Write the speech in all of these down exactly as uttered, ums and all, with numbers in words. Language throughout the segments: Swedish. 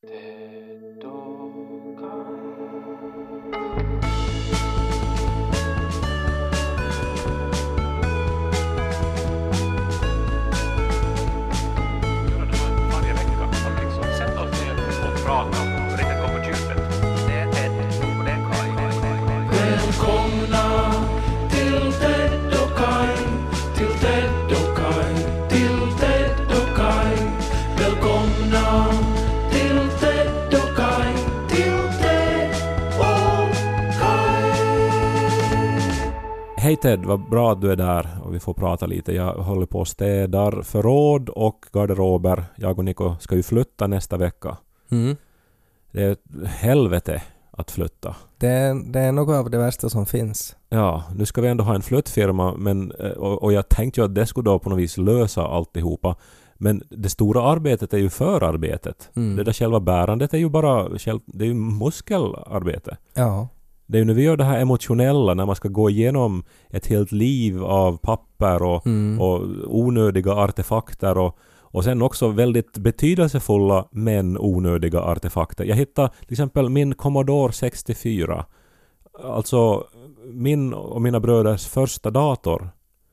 Hej Ted, vad bra att du är där och vi får prata lite. Jag håller på att städar förråd och garderober. Jag och Nico ska ju flytta nästa vecka. Mm. Det är ett helvete att flytta. Det är, det är något av det värsta som finns. Ja, nu ska vi ändå ha en flyttfirma men, och, och jag tänkte ju att det skulle då på något vis lösa alltihopa. Men det stora arbetet är ju förarbetet. Mm. Det där själva bärandet är ju bara det är ju muskelarbete. Ja. Det är ju när vi gör det här emotionella, när man ska gå igenom ett helt liv av papper och, Mm. och onödiga artefakter och, och sen också väldigt betydelsefulla men onödiga artefakter. Jag hittade till exempel min Commodore sextiofyra. Alltså min och mina bröders första dator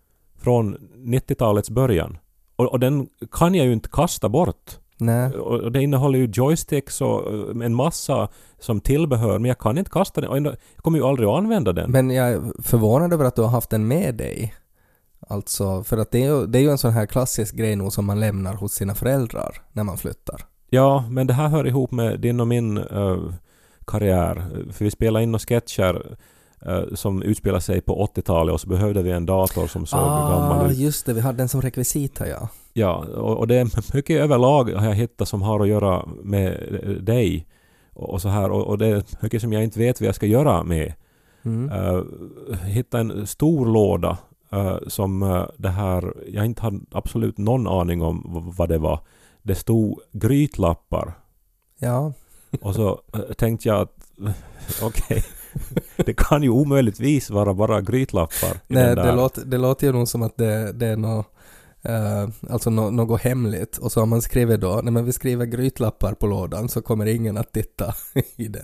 från nittiotalets början. Och, och den kan jag ju inte kasta bort. Nej. Och det innehåller ju joysticks och en massa som tillbehör, men jag kan inte kasta den. Och jag kommer ju aldrig att använda den. Men jag är förvånad över att du har haft den med dig. Alltså, för att det är ju, det är ju en sån här klassisk grej nog som man lämnar hos sina föräldrar när man flyttar. Ja, men det här hör ihop med din och min uh, karriär. För vi spelar in några sketcher uh, som utspelar sig på åttiotalet och så behövde vi en dator som såg ah, gammal ut. Just det, vi hade den som rekvisita, ja. Ja, och, och det är mycket överlag har jag hittat som har att göra med dig och, och så här. Och, och det är mycket som jag inte vet vad jag ska göra med. Mm. Uh, hitta en stor låda uh, som uh, det här, jag inte hade absolut någon aning om v- vad det var. Det stod grytlappar. Ja. Och så uh, tänkte jag att okej, okay, det kan ju omöjligtvis vara bara grytlappar. Nej, det låter, det låter ju nog som att det, det är något Uh, alltså no- något hemligt, och så har man skrivit då, nej men vi skriver grytlappar på lådan så kommer ingen att titta i den.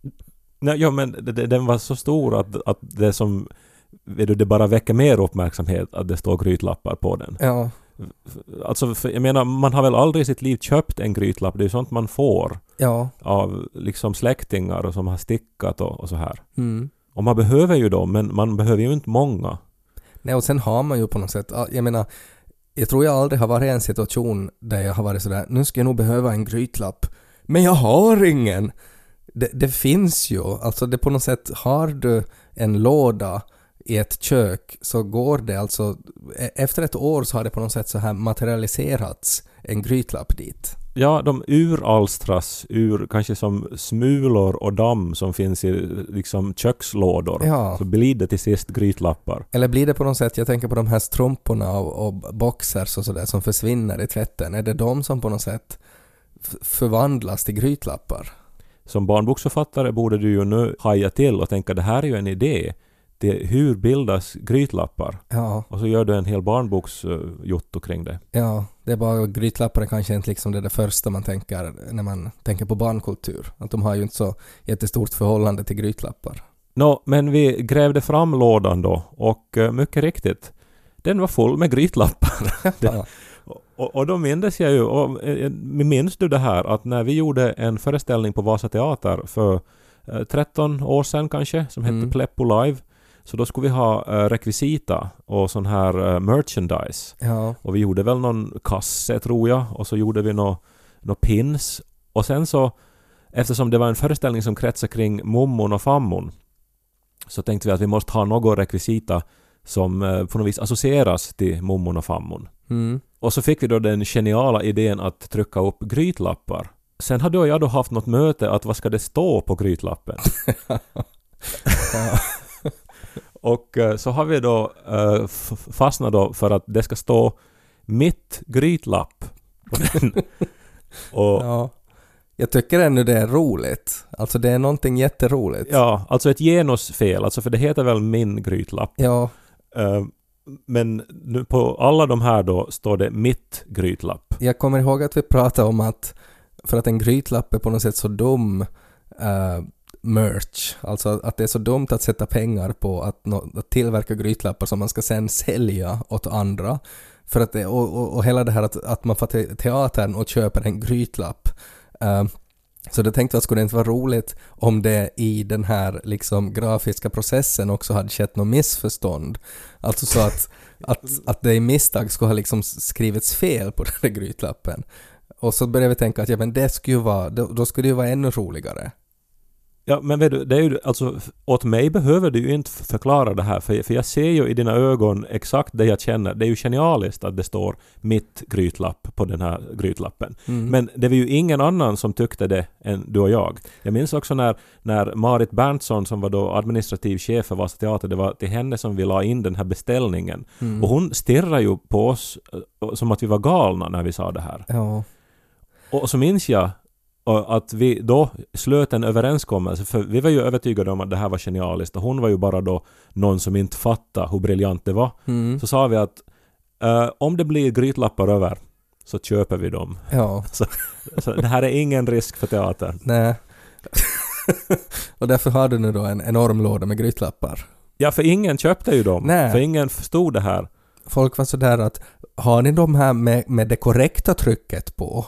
Nej, ja, men det, det, den var så stor att, att det som vet du, det bara väcker mer uppmärksamhet att det står grytlappar på den. Ja. Alltså, för, jag menar, man har väl aldrig i sitt liv köpt en grytlapp, det är ju sånt man får Ja. av liksom släktingar och som har stickat och, och så här. Mm. Och man behöver ju dem, men man behöver ju inte många. Nej, och sen har man ju på något sätt, jag menar, jag tror jag aldrig har varit i en situation där jag har varit sådär, nu ska jag nog behöva en grytlapp. Men jag har ingen! Det, det finns ju, alltså det på något sätt, har du en låda i ett kök så går det alltså, efter ett år så har det på något sätt så här materialiserats en grytlapp dit. Ja, de uralstras ur kanske som smulor och damm som finns i liksom kökslådor. Ja. Så blir det till sist grytlappar. Eller blir det på något sätt, jag tänker på de här strumporna och, och boxers och sådär som försvinner i tvätten. Är det de som på något sätt f- förvandlas till grytlappar? Som barnboksförfattare borde du ju nu haja till och tänka, det här är ju en idé. Det, hur bildas grytlappar? Ja. Och så gör du en hel barnboksjotto kring det. Ja, det är bara grytlappar är kanske inte liksom det, det första man tänker när man tänker på barnkultur. Att de har ju inte så jättestort förhållande till grytlappar. Nå, men vi grävde fram lådan då och uh, mycket riktigt, den var full med grytlappar. Ja. och, och då minns jag ju, och, uh, minns du det här att när vi gjorde en föreställning på Vasa Teater för uh, tretton år sedan kanske, som hette Mm. Pleppo Live, så då skulle vi ha uh, rekvisita och sån här uh, merchandise. Ja. Och vi gjorde väl någon kasse tror jag, och så gjorde vi några nå pins. Och sen så, eftersom det var en föreställning som kretsade kring mummon och fammon, så tänkte vi att vi måste ha något rekvisita som uh, på något vis associeras till mummon och fammon. Mm. Och så fick vi då den geniala idén att trycka upp grytlappar. Sen hade jag då haft något möte att vad ska det stå på grytlappen? Ja. Och uh, så har vi då uh, f- fastnat då för att det ska stå mitt grytlapp på den. Och, Ja. Jag tycker ännu det är roligt. Alltså det är någonting jätteroligt. ja, alltså ett genusfel, alltså för det heter väl min grytlapp. Ja. Uh, men nu på alla de här då står det mitt grytlapp. Jag kommer ihåg att vi pratade om att För att en grytlapp är på något sätt så dum uh, merch. Alltså att det är så dumt att sätta pengar på att, no- att tillverka grytlappar som man ska sen sälja åt andra. För att det, och, och, och hela det här att, att man får te- teatern och köper en grytlapp. Uh, så det tänkte jag skulle inte vara roligt om det i den här liksom grafiska processen också hade skett något missförstånd. Alltså så att, att, att det i misstag skulle ha liksom skrivits fel på den här grytlappen. Och så började vi tänka att ja, men det skulle ju vara, då, då skulle det ju vara ännu roligare. Ja, men vet du, det är ju, alltså, åt mig behöver du ju inte förklara det här, för, för jag ser ju i dina ögon exakt det jag känner. Det är ju genialiskt att det står mitt grytlapp på den här grytlappen. Mm. Men det var ju ingen annan som tyckte det än du och jag. Jag minns också när, när Marit Berntsson, som var då administrativ chef för Vasa Teater, det var till henne som vi la in den här beställningen. Mm. Och hon stirrade ju på oss som att vi var galna när vi sa det här. Ja. Och så minns jag att vi då slöt en överenskommelse, för vi var ju övertygade om att det här var genialiskt och hon var ju bara då någon som inte fattade hur briljant det var. Mm. Så sa vi att uh, om det blir grytlappar över så köper vi dem. Ja. Så, så det här är ingen risk för teatern. Nej. Och därför har du nu då en enorm låda med grytlappar. Ja, för ingen köpte ju dem. Nej. För ingen förstod det här. Folk var så där att har ni de här med, med det korrekta trycket på?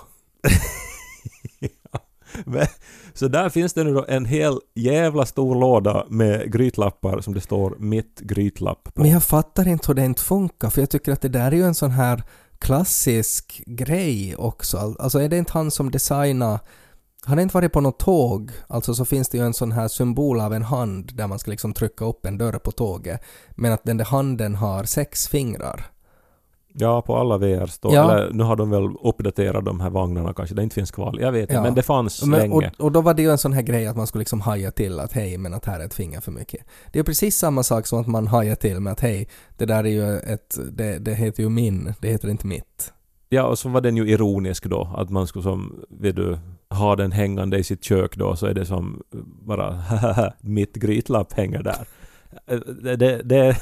Men, så där finns det nu då en hel jävla stor låda med grytlappar som det står mitt grytlapp på. Men jag fattar inte hur det inte funkar, för jag tycker att det där är ju en sån här klassisk grej också. Alltså är det inte han som designar, har det inte varit på något tåg? Alltså så finns det ju en sån här symbol av en hand där man ska liksom trycka upp en dörr på tåget, men att den där handen har sex fingrar. Ja, på alla V R står. Ja. Eller nu har de väl uppdaterat de här vagnarna kanske. Det inte finns kvar. Jag vet inte, ja. Men det fanns men, länge. Och, och då var det ju en sån här grej att man skulle liksom haja till att hej, men att här är ett finger för mycket. Det är precis samma sak som att man hajar till med att hej, det där är ju ett, det, det heter ju min, det heter inte mitt. Ja, och så var den ju ironisk då, att man skulle som, vet du, ha den hängande i sitt kök då, så är det som bara mitt grytlapp hänger där. Det, det, det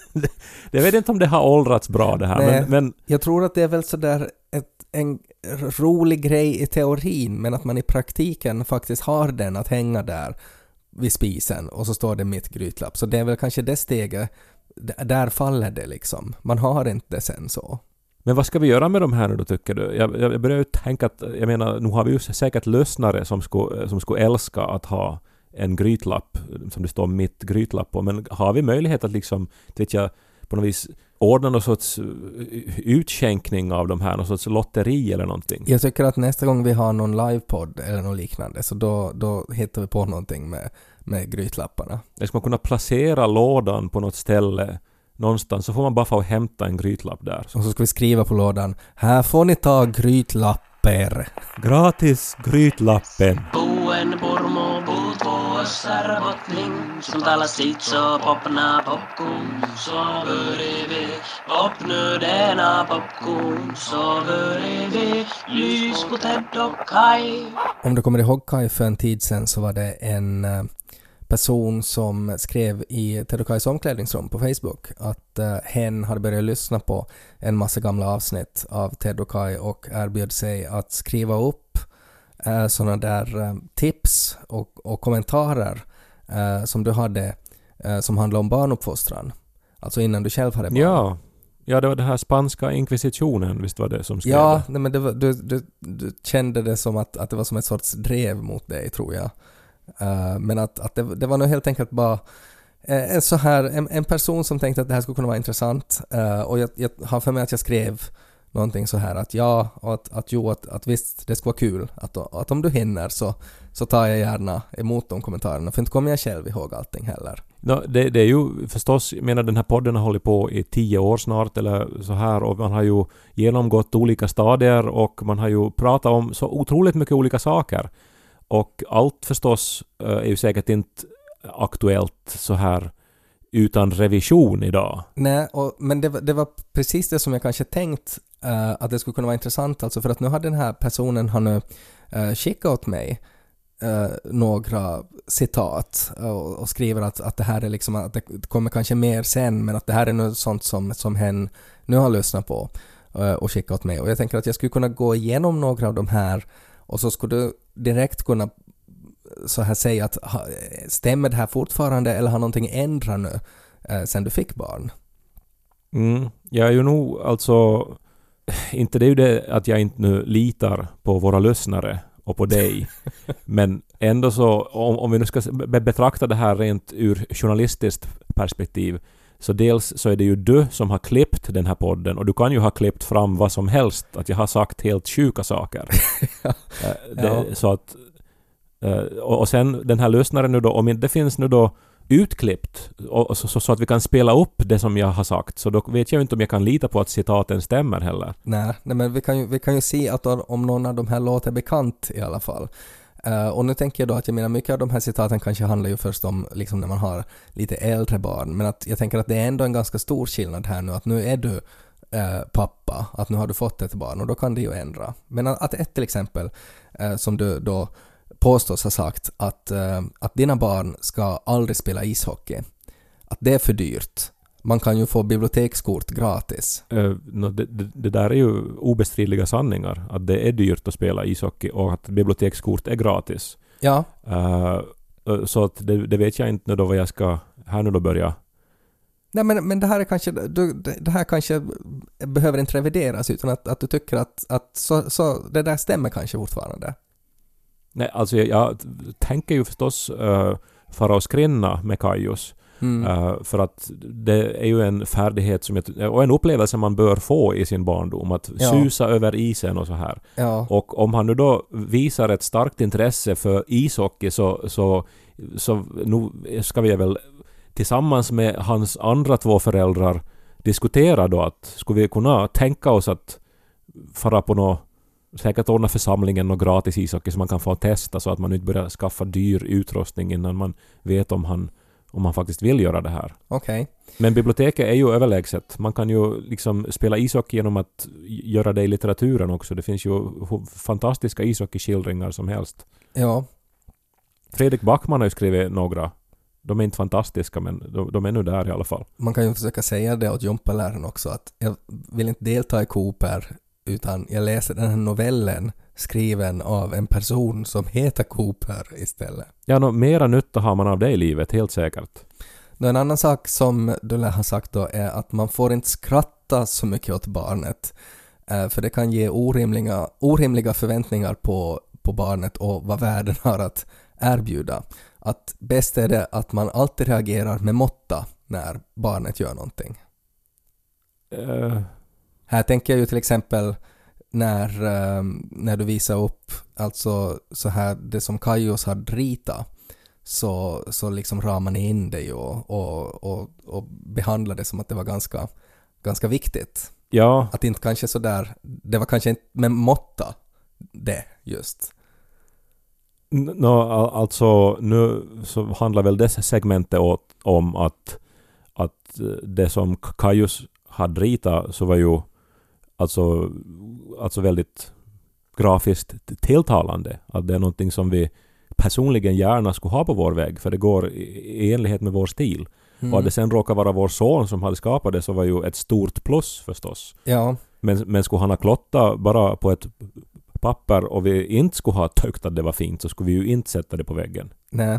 jag vet inte om det har åldrats bra det här. Nej, men, men jag tror att det är väl sådär ett, en rolig grej i teorin, men att man i praktiken faktiskt har den att hänga där vid spisen och så står det mitt grytlapp. Så det är väl kanske det steget, där faller det liksom. Man har inte det sen så. Men vad ska vi göra med de här nu då, tycker du? Jag, jag börjar ju tänka att, jag menar, nu har vi ju säkert lyssnare som skulle, som skulle älska att ha en grytlapp som det står mitt grytlapp på, men har vi möjlighet att liksom, vet jag, på något vis ordna någon sorts utskänkning av de här, någon sorts lotteri eller någonting? Jag tycker att nästa gång vi har någon livepodd eller något liknande, så då, då hittar vi på någonting med, med grytlapparna. Jag ska man kunna placera lådan på något ställe någonstans, så får man bara få hämta en grytlapp där. Och så ska vi skriva på lådan, här får ni ta grytlapper. Gratis grytlappen. Buen purmo puut vuossar botning, som talar sitt så popna popcorn, så börjar vi popnödena popcorn, så börjar vi lys på Ted och Kai. Om du kommer ihåg Kai, för en tid sedan så var det en person som skrev i Ted och Kais omklädningsrum på Facebook att uh, hen hade börjat lyssna på en massa gamla avsnitt av Ted och Kai och erbjöd sig att skriva upp uh, sådana där uh, tips och, och kommentarer uh, som du hade uh, som handlade om barnuppfostran. Alltså innan du själv hade barn. Ja, ja det var det här spanska inkvisitionen, visst var det som skrev. Ja, nej, men det var, du, du, du kände det som att, att det var som ett sorts drev mot dig, tror jag. Uh, men att, att det, det var nog helt enkelt bara uh, så här, en, en person som tänkte att det här skulle kunna vara intressant, uh, och jag, jag har för mig att jag skrev någonting så här att ja, och att, att jo, att, att visst det skulle vara kul att, att om du hinner så, så tar jag gärna emot de kommentarerna, för inte kommer jag själv ihåg allting heller. No, det, det är ju förstås, jag menar, den här podden har hållit på i tio år snart eller så här, och man har ju genomgått olika stadier och man har ju pratat om så otroligt mycket olika saker. Och allt förstås är ju säkert inte aktuellt så här utan revision idag. Nej, och, men det, det var precis det som jag kanske tänkt uh, att det skulle kunna vara intressant. Alltså för att nu har den här personen har nu uh, skickat åt mig uh, några citat och, och skriver att, att det här är liksom, att det kommer kanske mer sen, men att det här är nu sånt som, som hen nu har lyssnat på uh, och skickat åt mig. Och jag tänker att jag skulle kunna gå igenom några av de här Och så skulle du direkt kunna så här säga att ha, stämmer det här fortfarande eller har någonting ändrat nu eh, sen du fick barn? Mm. Jag är ju nog alltså... Inte det är ju det att jag inte nu litar på våra lyssnare och på dig. Men ändå så, om, om vi nu ska be- betrakta det här rent ur journalistiskt perspektiv, så dels så är det ju du som har klippt den här podden och du kan ju ha klippt fram vad som helst, att jag har sagt helt sjuka saker. Ja. det, Ja. Så att och, och sen den här lyssnaren nu då, om det finns nu då utklippt och, så, så att vi kan spela upp det som jag har sagt, så då vet jag inte om jag kan lita på att citaten stämmer heller. Nej, nej men vi kan, ju, vi kan ju se att om någon av de här låter bekant i alla fall. Uh, och nu tänker jag då att jag menar mycket av de här citaten kanske handlar ju först om liksom när man har lite äldre barn, men att jag tänker att det är ändå en ganska stor skillnad här nu, att nu är du uh, pappa, att nu har du fått ett barn och då kan det ju ändra. Men att, att ett till exempel uh, som du då påstås ha sagt att, uh, att dina barn ska aldrig spela ishockey, att det är för dyrt. Man kan ju få bibliotekskort gratis. Uh, no, det, det, det där är ju obestridliga sanningar. Att det är dyrt att spela ishockey och att bibliotekskort är gratis. Ja. Uh, så att det, det vet jag inte nu då vad jag ska här nu då börja. Nej, men, men det här är kanske du, det här kanske behöver inte revideras, utan att, att du tycker att, att så, så det där stämmer kanske fortfarande. Nej, alltså jag, jag tänker ju förstås uh, fara och skrinna med Kajos. Mm. Uh, för att det är ju en färdighet som jag, och en upplevelse man bör få i sin barndom, att ja. susa över isen och så här. Ja. Och om han nu då visar ett starkt intresse för ishockey, så, så, så nu ska vi väl tillsammans med hans andra två föräldrar diskutera då att skulle vi kunna tänka oss att fara på något, säkert ordna församlingen och gratis ishockey så man kan få testa, så att man inte börjar skaffa dyr utrustning innan man vet om han om man faktiskt vill göra det här. Okej. Okay. Men biblioteket är ju överlägset. Man kan ju liksom spela ishockey genom att göra det i litteraturen också. Det finns ju fantastiska ishockeyskildringar som helst. Ja. Fredrik Backman har ju skrivit några. De är inte fantastiska, men de, de är nu där i alla fall. Man kan ju försöka säga det åt gympaläraren också, att jag vill inte delta i Cooper, utan jag läser den här novellen skriven av en person som heter Cooper istället. Ja, no, mera nytta har man av det i livet, helt säkert. Nå, en annan sak som du lär ha sagt då är att man får inte skratta så mycket åt barnet, för det kan ge orimliga, orimliga förväntningar på, på barnet och vad världen har att erbjuda. Att bäst är det att man alltid reagerar med måtta när barnet gör någonting. Uh. Här tänker jag ju till exempel när, um, när du visar upp alltså så här det som Kajos har ritat, så, så liksom ramar ni in det och, och, och, och behandlar det som att det var ganska, ganska viktigt. Ja. Att inte kanske så där, det var kanske inte med måtta det just. No, alltså nu så handlar väl det segmentet åt, om att, att det som Kajos hade ritat så var ju alltså, alltså väldigt grafiskt tilltalande. Att det är någonting som vi personligen gärna skulle ha på vår vägg, för det går i, i enlighet med vår stil. Mm. Och att det sen råkar vara vår son som hade skapat det, så var ju ett stort plus förstås. Ja. Men, men skulle han ha klottat bara på ett papper och vi inte skulle ha tyckt att det var fint, så skulle vi ju inte sätta det på väggen. Nej.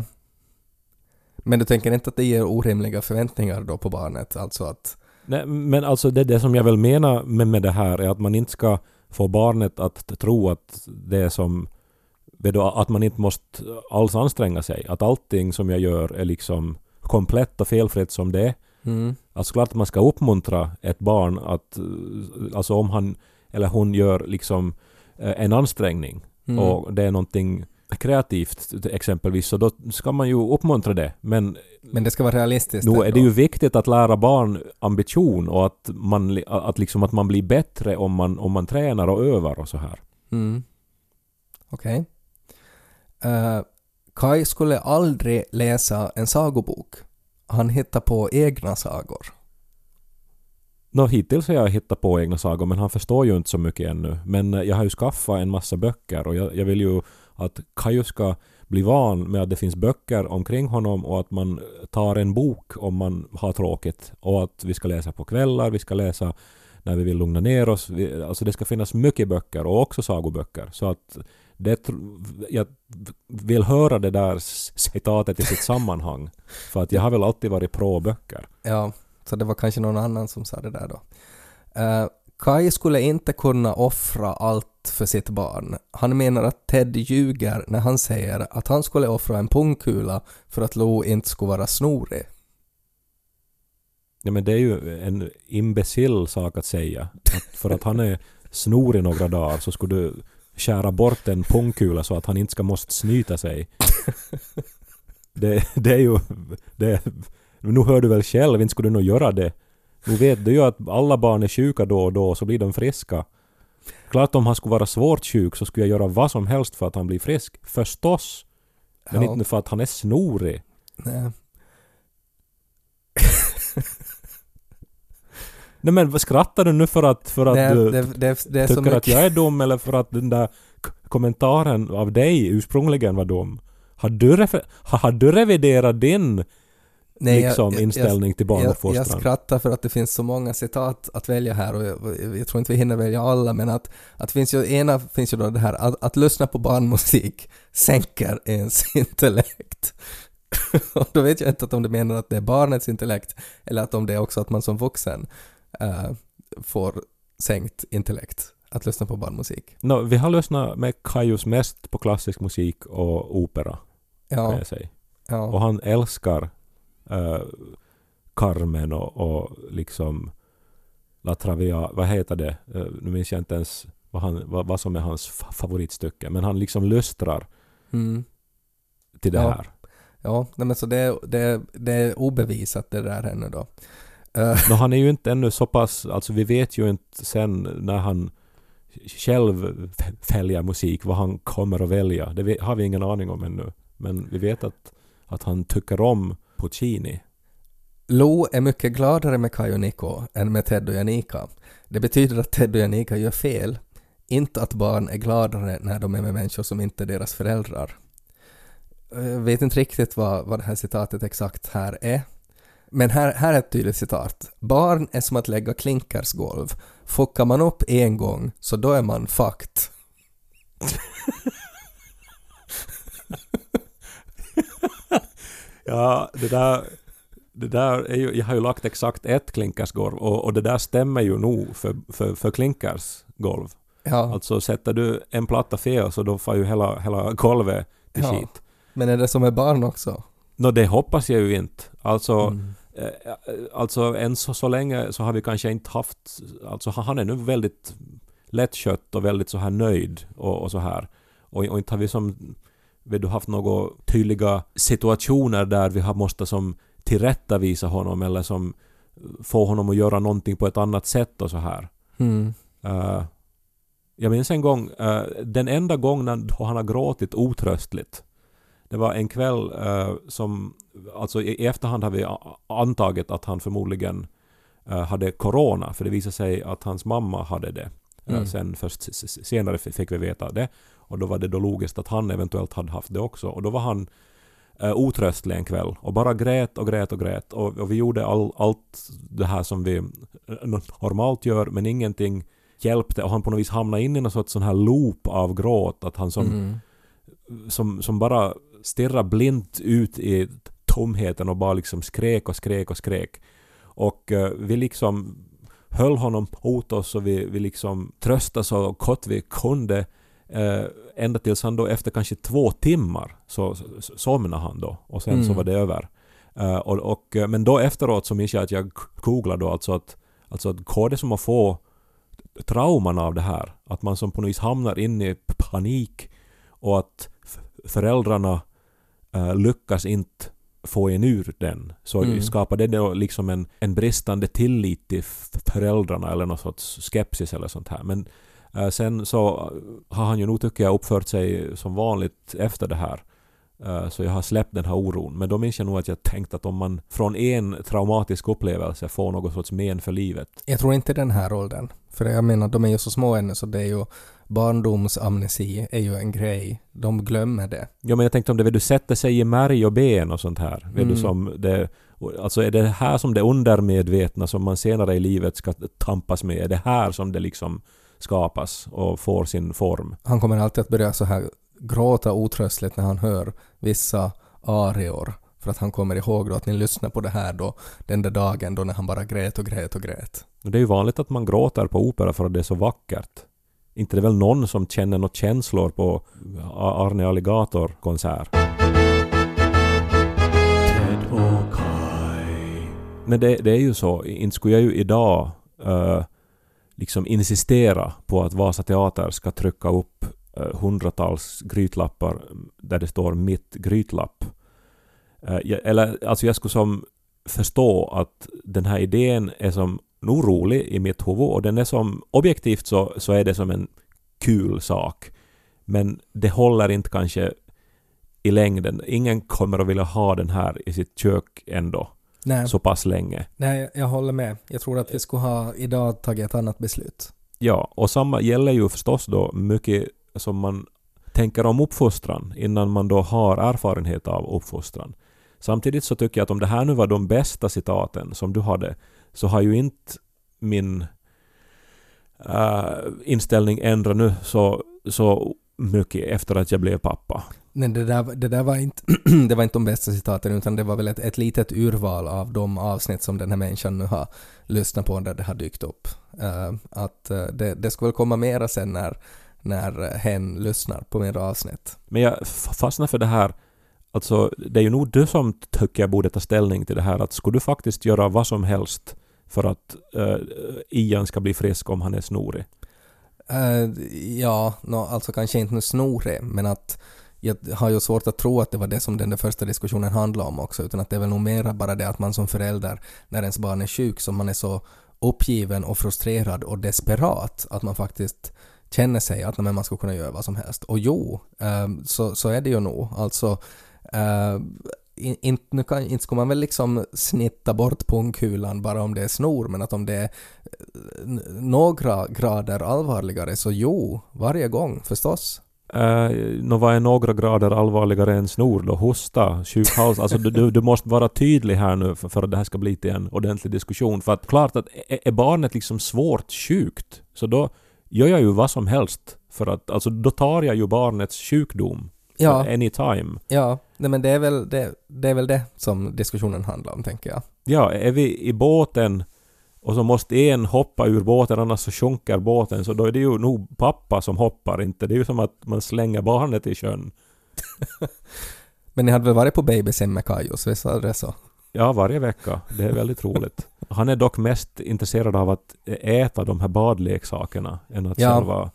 Men du tänker inte att det ger orimliga förväntningar då på barnet? Alltså att... Nej, men alltså det, det som jag vill mena med, med det här är att man inte ska få barnet att tro att det är som att man inte måste alls anstränga sig. Att allting som jag gör är liksom komplett och felfritt som det är. Mm. Alltså klart att man ska uppmuntra ett barn att, alltså om han eller hon gör liksom en ansträngning mm. och det är någonting kreativt exempelvis, så då ska man ju uppmuntra det. Men, men det ska vara realistiskt. Nu är det ju viktigt att lära barn ambition och att man, att liksom att man blir bättre om man, om man tränar och övar och så här. Mm. Okej. Okay. Uh, Kai skulle aldrig läsa en sagobok. Han hittar på egna sagor. Nå, hittills har jag hittat på egna sagor, men han förstår ju inte så mycket ännu. Men jag har ju skaffat en massa böcker och jag, jag vill ju att Kaju ska bli van med att det finns böcker omkring honom och att man tar en bok om man har tråkigt och att vi ska läsa på kvällar, vi ska läsa när vi vill lugna ner oss. Vi, alltså det ska finnas mycket böcker och också sagoböcker, så att det, jag vill höra det där citatet i sitt sammanhang. För att jag har väl alltid varit pro-böcker. Ja, så det var kanske någon annan som sa det där då. Uh, Kai skulle inte kunna offra allt för sitt barn. Han menar att Ted ljuger när han säger att han skulle offra en pungkula för att Lou inte skulle vara snorig. Ja, men det är ju en imbecill sak att säga. Att för att han är snorig några dagar så skulle du skära bort en pungkula så att han inte ska måste snyta sig. Det, det är ju... Det, nu hör du väl själv, inte skulle du nog göra det. Nu vet du ju att alla barn är sjuka då och då så blir de friska. Klart om han skulle vara svårt sjuk så skulle jag göra vad som helst för att han blir frisk. Förstås. Men Ja. inte för att han är snorig. Nej. Nej, men vad skrattar du nu för att, för att Nej, du det, det, det är så tycker att mycket. jag är dum eller för att den där k- kommentaren av dig ursprungligen var dum? Har du, refer- har du reviderat din Nej, jag- liksom, jag- inställning till Jag, jag barnuppfostran? skrattar för att det finns så många citat att välja här och jag, jag tror inte vi hinner välja alla, men att, att finns ju, ena finns ju då det här att, att lyssna på barnmusik sänker ens intellekt. Och då vet jag inte att om det menar att det är barnets intellekt eller att om det är också att man som vuxen äh, får sänkt intellekt att lyssna på barnmusik. No, vi har lyssnat med Kajus mest på klassisk musik och opera, kan Ja, jag säga. ja. Och han älskar uh, Carmen och, och liksom La Travia, vad heter det? Uh, nu minns jag inte ens vad, han, vad, vad som är hans fa- favoritstycke. Men han liksom lustrar Mm. till det Ja. här. Ja, nej, men så det, det, det är obevisat det där ännu då. Uh, Men han är ju inte ännu så pass, alltså vi vet ju inte sen när han själv väljer musik vad han kommer att välja. Det vet, har vi ingen aning om ännu. Men vi vet att, att han tycker om Puccini. Lou är mycket gladare med Kai och Nico än med Ted och Janika. Det betyder att Ted och Janika gör fel. Inte att barn är gladare när de är med människor som inte är deras föräldrar. Jag vet inte riktigt vad, vad det här citatet exakt här är. Men här, här är ett tydligt citat. Barn är som att lägga klinkersgolv. Fuckar man upp en gång så då är man fucked. Ja, det där, det där är ju, jag har ju lagt exakt ett klinkersgolv och, och det där stämmer ju nog för, för, för klinkersgolv. Ja, Alltså sätter du en platta fel så då får ju hela, hela golvet till Ja. skit. men är det som är barn också? Nå, det hoppas jag ju inte. Alltså, Mm. eh, alltså än så, så länge så har vi kanske inte haft... Alltså han är nu väldigt lättskött och väldigt så här nöjd och, och så här. Och, och inte har vi som... Vet du haft några tydliga situationer där vi har måste som tillrättavisa honom eller som få honom att göra någonting på ett annat sätt och så här. Mm. Uh, jag minns en gång, uh, den enda gången då han har gråtit otröstligt. Det var en kväll uh, som, alltså i efterhand har vi a- antagit att han förmodligen uh, hade corona, för det visade sig att hans mamma hade det. Uh, Mm. sen först s- s- senare f- fick vi veta det. Och då var det då logiskt att han eventuellt hade haft det också. Och då var han uh, otröstlig en kväll och bara grät och grät och grät. Och, och vi gjorde all, allt det här som vi normalt gör, men ingenting hjälpte. Och han på något vis hamnade in i någon sorts sån här loop av gråt. Att han som, Mm. som, som bara stirrade blint ut i tomheten och bara liksom skrek och skrek och skrek. Och uh, vi liksom höll honom åt oss och vi, vi liksom tröstade så gott vi kunde. Uh, ända tills han då efter kanske två timmar så, så, så somnade han då. Och sen Mm. så var det över. Uh, och, och, uh, men då efteråt så minns jag att jag googlade då alltså att, alltså att kod som att få trauman av det här. Att man som på något vis hamnar in i panik och att f- föräldrarna uh, lyckas inte få en ur den. Så Mm. skapar det då liksom en, en bristande tillit till f- föräldrarna eller något sorts skepsis eller sånt här. Men uh, sen så har han ju nog tycker jag uppfört sig som vanligt efter det här. Uh, så jag har släppt den här oron. Men då minns jag nog att jag tänkt att om man från en traumatisk upplevelse får något sorts men för livet. Jag tror inte den här åldern. För jag menar, de är ju så små ännu så det är ju barndomsamnesi är ju en grej. De glömmer det. Ja, men jag tänkte om det vill du sätter sig i märg och ben och sånt här. Vill Mm. du som det, alltså är det här som det undermedvetna som man senare i livet ska tampas med? Är det här som det liksom skapas och får sin form. Han kommer alltid att börja så här gråta otröstligt när han hör vissa arior. För att han kommer ihåg då att ni lyssnar på det här då, den där dagen då när han bara grät och grät och grät. Det är ju vanligt att man gråter på opera för att det är så vackert. Inte det är väl någon som känner något känslor på Arne Alligator-konsert. Men det, det är ju så. Inte skulle jag ju idag uh, liksom insistera på att Vasa Teater ska trycka upp uh, hundratals grytlappar där det står mitt grytlapp. Uh, jag, eller alltså jag skulle som förstå att den här idén är som nog rolig i mitt huvud och den är som objektivt så, så är det som en kul sak. Men det håller inte kanske i längden. Ingen kommer att vilja ha den här i sitt kök ändå. Nej. Så pass länge. Nej, jag håller med. Jag tror att vi skulle ha idag tagit ett annat beslut. Ja, och samma gäller ju förstås då mycket som man tänker om uppfostran innan man då har erfarenhet av uppfostran. Samtidigt så tycker jag att om det här nu var de bästa citaten som du hade så har ju inte min äh, inställning ändrat nu så, så mycket efter att jag blev pappa. Nej, det där, det där var inte det var inte de bästa citaten utan det var väl ett, ett litet urval av de avsnitt som den här människan nu har lyssnat på där det har dykt upp. Uh, att uh, det, det ska väl komma mera sen när, när hen lyssnar på mera avsnitt. Men jag fastnar för det här. Alltså, det är ju nog du som tycker jag borde ta ställning till det här. Att skulle du faktiskt göra vad som helst för att uh, Ian ska bli frisk om han är snorig? Uh, ja, no, alltså kanske inte nu snorig, men att jag har ju svårt att tro att det var det som den där första diskussionen handlade om också, utan att det är väl nog mera bara det att man som förälder, när ens barn är sjuk, som man är så uppgiven och frustrerad och desperat att man faktiskt känner sig att man ska kunna göra vad som helst. Och jo, uh, så, så är det ju nog. Alltså, uh, inte, nu kan, inte ska man väl liksom snitta bort pungkulan bara om det är snor, men att om det är några grader allvarligare så jo, varje gång förstås. Uh, nå vad är några grader allvarligare än snor då? Hosta, sjukhals. Alltså du, du måste vara tydlig här nu för, för att det här ska bli till en ordentlig diskussion. För att klart att är, är barnet liksom svårt sjukt så då gör jag ju vad som helst. För att alltså då tar jag ju barnets sjukdom. Ja. Anytime. Ja, nej, men det är, väl, det, det är väl det som diskussionen handlar om, tänker jag. Ja, är vi i båten och så måste en hoppa ur båten annars så sjunker båten, så då är det ju nog pappa som hoppar, inte. Det är ju som att man slänger barnet i sjön. Men ni hade väl varit på babysim med Kajos, visst är det så? Ja, varje vecka. Det är väldigt roligt. Han är dock mest intresserad av att äta de här badleksakerna än att ja. själva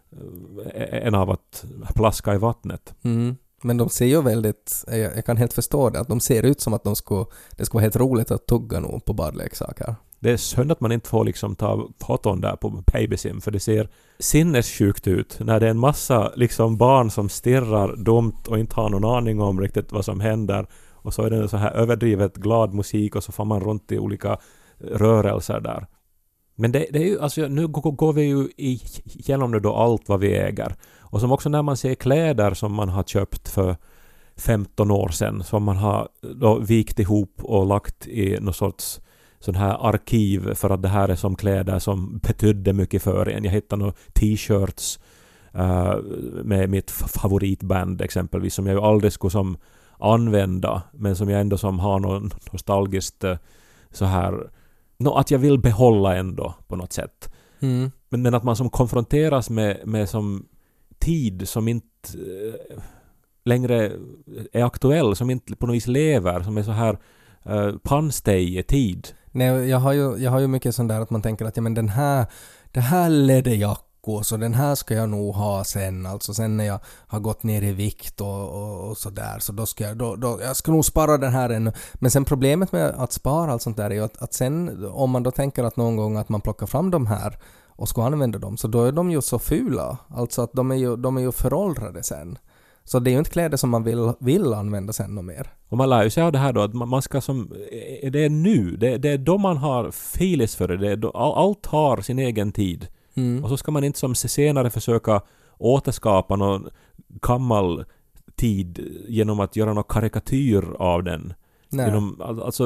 än av att plaska i vattnet. Mm. Men de ser ju väldigt, jag, jag kan helt förstå det, att de ser ut som att de ska, det ska vara helt roligt att tugga nog på badleksaker. Det är synd att man inte får liksom ta foton där på babysim, för det ser sinnessjukt ut när det är en massa liksom barn som stirrar dumt och inte har någon aning om riktigt vad som händer, och så är det så här överdrivet glad musik och så får man runt i olika rörelser där. Men det, det är ju, alltså nu går vi ju igenom nu då allt vad vi äger. Och som också när man ser kläder som man har köpt för femton år sedan, som man har då vikt ihop och lagt i någon sorts sån här arkiv för att det här är som kläder som betydde mycket för en. Jag hittade några t-shirts uh, med mitt favoritband exempelvis, som jag ju aldrig skulle som använda, men som jag ändå som har något nostalgiskt uh, så här, no, att jag vill behålla ändå på något sätt. Mm. Men, men att man som konfronteras med, med som tid som inte uh, längre är aktuell, som inte på något vis lever, som är så här uh, pannstej tid. Nej, jag har ju, jag har ju mycket sån där att man tänker att ja, men den här, det här läderjackor, så den här ska jag nog ha sen, alltså sen när jag har gått ner i vikt och, och, och sådär, så då ska jag, då, då, jag ska nog spara den här ännu. Men sen problemet med att spara allt sånt där är ju att, att sen, om man då tänker att någon gång att man plockar fram de här och ska använda dem, så då är de ju så fula, alltså att de är ju, de är ju föråldrade sen. Så det är ju inte kläder som man vill, vill använda sen något mer. Och man lär ju sig av det här då, att man ska som, det är nu, det, det är då man har filis för det, det är då, allt har sin egen tid. Mm. Och så ska man inte som senare försöka återskapa någon gammal tid genom att göra någon karikatyr av den. Nej. Genom, alltså,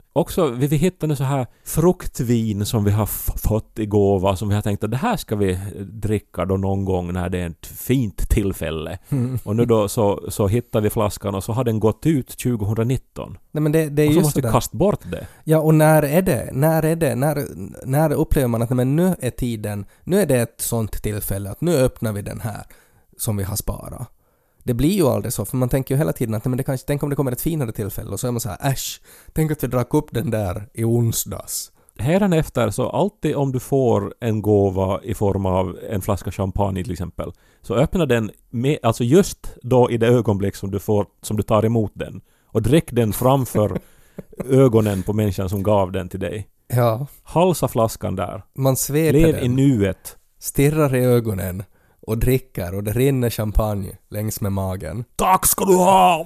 Också, vi, vi hittade så här fruktvin som vi har f- fått i gåva som vi har tänkt att det här ska vi dricka då någon gång när det är ett fint tillfälle. Mm. Och nu då så, så hittar vi flaskan och så har den gått ut tjugonitton. Nej, men det, det är och så just måste vi det. kasta bort det. Ja, och när är det? När är det? När, när upplever man att men nu är tiden, nu är det ett sånt tillfälle att nu öppnar vi den här som vi har sparat. Det blir ju aldrig så, för man tänker ju hela tiden att men det kanske, tänk om det kommer ett finare tillfälle och så är man så här, äsch, tänk att vi drack upp den där i onsdags. Hädanefter så alltid om du får en gåva i form av en flaska champagne till exempel, så öppna den med, alltså just då i det ögonblick som du får, som du tar emot den, och drick den framför ögonen på människan som gav den till dig. Ja. Halsa flaskan där. Man sveper Lev den. i nuet. Stirrar i ögonen och dricker och det rinner champagne längs med magen. Tack ska du ha!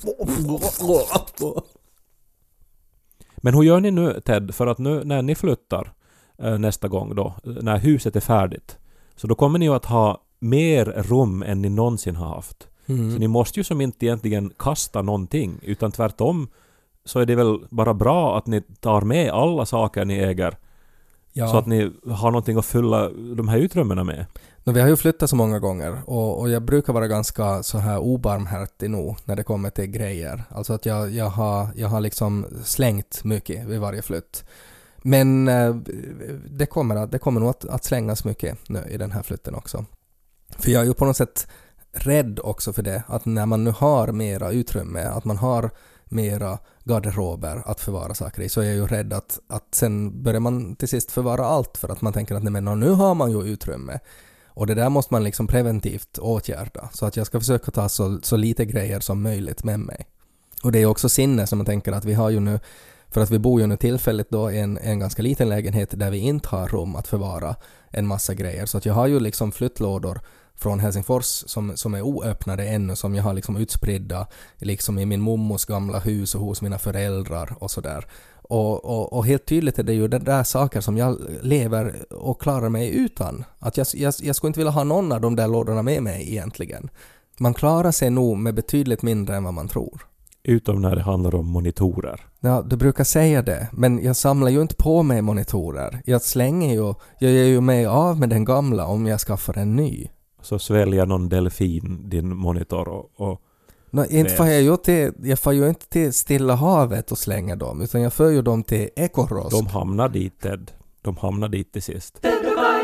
Men hur gör ni nu, Ted? För att nu när ni flyttar äh, nästa gång då, när huset är färdigt, så då kommer ni ju att ha mer rum än ni någonsin har haft. Mm. Så ni måste ju som inte egentligen kasta någonting, utan tvärtom så är det väl bara bra att ni tar med alla saker ni äger. Ja. Så att ni har någonting att fylla de här utrymmena med. No, vi har ju flyttat så många gånger och, och jag brukar vara ganska så här obarmhärtig nog när det kommer till grejer. Alltså att jag, jag, har, jag har liksom slängt mycket vid varje flytt. Men eh, det, kommer att, det kommer nog att, att slängas mycket nu i den här flytten också. För jag är ju på något sätt rädd också för det. Att när man nu har mera utrymme, att man har mera garderober att förvara saker i, så är jag ju rädd att, att sen börjar man till sist förvara allt för att man tänker att nej, men nu har man ju utrymme. Och det där måste man liksom preventivt åtgärda. Så att jag ska försöka ta så, så lite grejer som möjligt med mig. Och det är också sinne som man tänker att vi har ju nu, för att vi bor ju nu tillfälligt då i en, en ganska liten lägenhet där vi inte har rum att förvara en massa grejer. Så att jag har ju liksom flyttlådor från Helsingfors som, som är oöppnade ännu, som jag har liksom utspridda liksom i min mommos gamla hus och hos mina föräldrar och sådär. Och, och, och helt tydligt är det ju det där saker som jag lever och klarar mig utan. Att jag, jag, jag skulle inte vilja ha någon av de där lådorna med mig egentligen. Man klarar sig nog med betydligt mindre än vad man tror. Utom när det handlar om monitorer. Ja, du brukar säga det. Men jag samlar ju inte på mig monitorer. Jag slänger ju, jag ger ju mig av med den gamla om jag skaffar en ny. Så sväljer någon delfin din monitor och... och no, inte får jag ju till, jag får ju inte till Stilla havet och slänger dem, utan jag för ju dem till Ekoros. De hamnar dit, Ted. De hamnar dit till sist. Det brukar